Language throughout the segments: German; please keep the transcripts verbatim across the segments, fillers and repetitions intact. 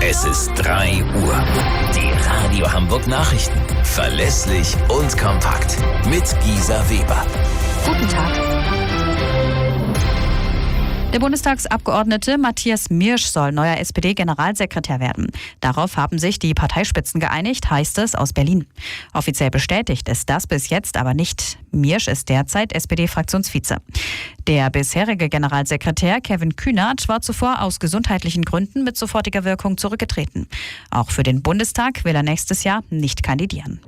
Es ist drei Uhr. Die Radio Hamburg Nachrichten. Verlässlich und kompakt. Mit Gisa Weber. Guten Tag. Der Bundestagsabgeordnete Matthias Miersch soll neuer S P D-Generalsekretär werden. Darauf haben sich die Parteispitzen geeinigt, heißt es aus Berlin. Offiziell bestätigt ist das bis jetzt aber nicht. Miersch ist derzeit S P D-Fraktionsvize. Der bisherige Generalsekretär Kevin Kühnert war zuvor aus gesundheitlichen Gründen mit sofortiger Wirkung zurückgetreten. Auch für den Bundestag will er nächstes Jahr nicht kandidieren.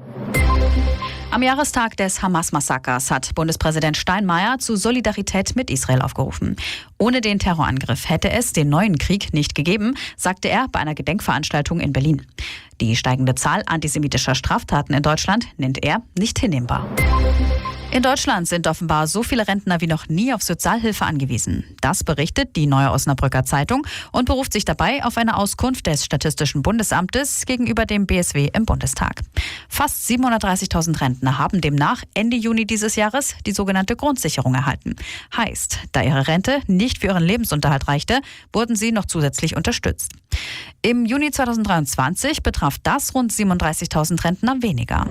Am Jahrestag des Hamas-Massakers hat Bundespräsident Steinmeier zu Solidarität mit Israel aufgerufen. Ohne den Terrorangriff hätte es den neuen Krieg nicht gegeben, sagte er bei einer Gedenkveranstaltung in Berlin. Die steigende Zahl antisemitischer Straftaten in Deutschland nennt er nicht hinnehmbar. In Deutschland sind offenbar so viele Rentner wie noch nie auf Sozialhilfe angewiesen. Das berichtet die Neue Osnabrücker Zeitung und beruft sich dabei auf eine Auskunft des Statistischen Bundesamtes gegenüber dem B S W im Bundestag. Fast siebenhundertdreißigtausend Rentner haben demnach Ende Juni dieses Jahres die sogenannte Grundsicherung erhalten. Heißt, da ihre Rente nicht für ihren Lebensunterhalt reichte, wurden sie noch zusätzlich unterstützt. Im Juni zweitausenddreiundzwanzig betraf das rund siebenunddreißigtausend Rentner weniger.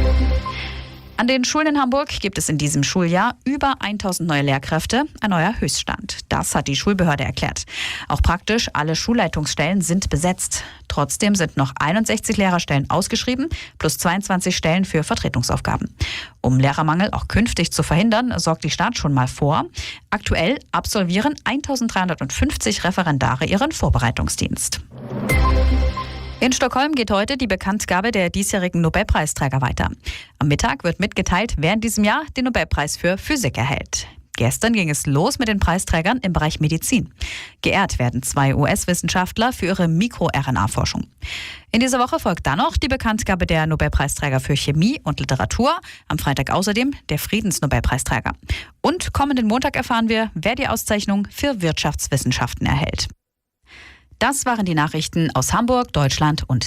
An den Schulen in Hamburg gibt es in diesem Schuljahr über tausend neue Lehrkräfte, ein neuer Höchststand. Das hat die Schulbehörde erklärt. Auch praktisch alle Schulleitungsstellen sind besetzt. Trotzdem sind noch einundsechzig Lehrerstellen ausgeschrieben, plus zweiundzwanzig Stellen für Vertretungsaufgaben. Um Lehrermangel auch künftig zu verhindern, sorgt die Stadt schon mal vor. Aktuell absolvieren eintausenddreihundertfünfzig Referendare ihren Vorbereitungsdienst. In Stockholm geht heute die Bekanntgabe der diesjährigen Nobelpreisträger weiter. Am Mittag wird mitgeteilt, wer in diesem Jahr den Nobelpreis für Physik erhält. Gestern ging es los mit den Preisträgern im Bereich Medizin. Geehrt werden zwei U S-Wissenschaftler für ihre Mikro-R N A-Forschung. In dieser Woche folgt dann noch die Bekanntgabe der Nobelpreisträger für Chemie und Literatur. Am Freitag außerdem der Friedensnobelpreisträger. Und kommenden Montag erfahren wir, wer die Auszeichnung für Wirtschaftswissenschaften erhält. Das waren die Nachrichten aus Hamburg, Deutschland und